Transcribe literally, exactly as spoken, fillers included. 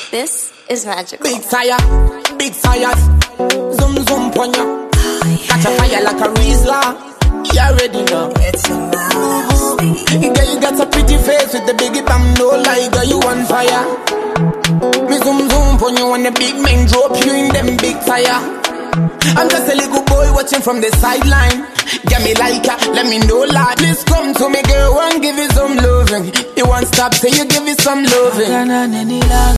This is magical. Big fire, big fires, zoom zoom pon ya. Catch a fire like a Rizla. You already know. It's a nasty. Girl, you got a pretty face with the biggie bam, no lie, girl, you on fire. Me zoom zoom pon you when the big men drop you in them big fire. I'm just a little boy watching from the sideline. Get me like ya, let me know like. Please come to me, girl, and give you some loving. You won't stop till you give you some loving.